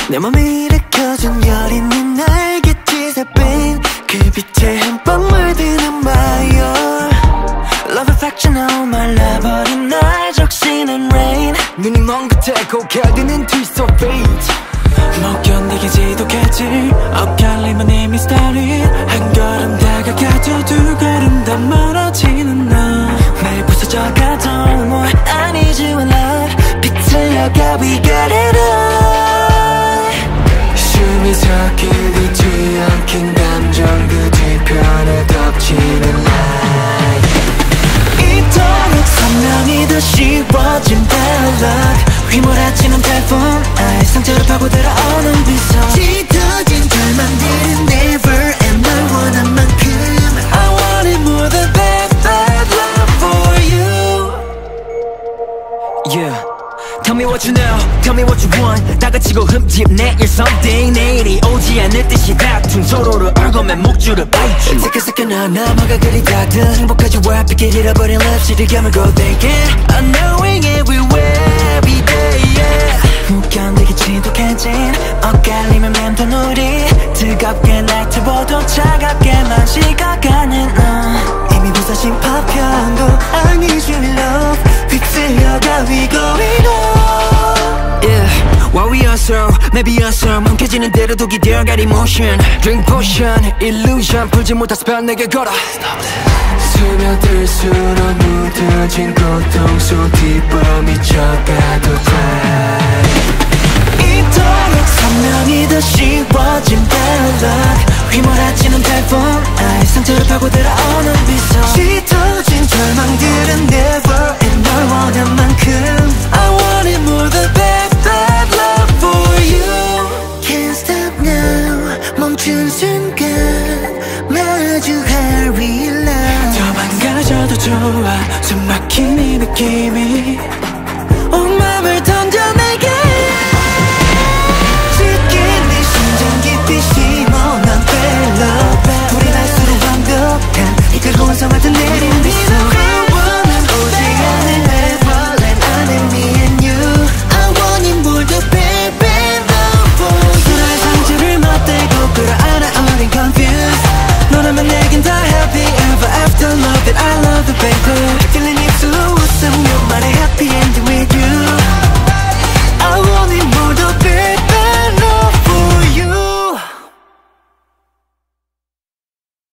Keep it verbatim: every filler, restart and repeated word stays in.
내 맘이 일으켜준 열이 네 날개짓 새빛 그 빛에 흠뻑 물드는 마요 Love affectional 말라버린 날 적시는 rain 눈이 먼 끝에 고개드는 twist of fate 못 견디게 지독해질 엇갈리면 이미 started 한 걸음 다가가도 두 걸음 더 멀어지는 너 매일 부서져가도 more I need you in love 비틀려가 we got it all 숨이 섞이듯 뒤엉킨 감정 그 뒤편에 덮치는 night 이토록 선명히 더 쉬워진 bad luck 휘몰아치는 태풍 아예 상처를 파고들어오는 비서 짙어진 절망들은 never and 널 원한 만큼 I want it more than bad bad love for you Yeah Tell me what you know, tell me what you want 다그치고 흠집 내일 something 내일이 오지 않을 듯이 다툼 서로를 얽어맨 목줄을 bite 새끈새끈한 나마가 그리 다들 행복하지 왜 빛을 잃어버린 랩시를 깨물고 thinking Unknowing everywhere every day yeah 못 견디게 지독해진 엇갈리면 맴돈 우리 뜨겁게 날 태워도 차갑게만 식어가는 너 이미 부서진 파편도 I need you in love 휩쓸려가 we going on Yeah, while we are so, maybe awesome 뭉켜지는 대로 독이 되어갈 emotion Drink potion, illusion 풀지 못한 spell 내게 걸어 스며들수록 묻어진 고통 속 기뻐 미쳐가도 돼 이토록 선명히 더 쉬워진 bad luck 휘몰아치는 태풍 아예 상처를 파고들어오는 비서 짙어진 절망들은 never and 널 원한 만큼 I want it more than bad bad love for you Can't stop now 멈춘 순간 마주할 real love 도망가져도 좋아 숨 막힌 이 느낌이 온 맘을 던져 내게 우리 날수록 완벽한 이 뜨거운 상황들 내린 빗소 원은 오지 않을 level and I need me and you I want it more than bad bad love for you 서로의 상처를 맞대고 끌어안아 어린 confused 너라면 내겐 다 happy ever after love that I love you baby 들린 입술로 웃음 몇 말의 happy ending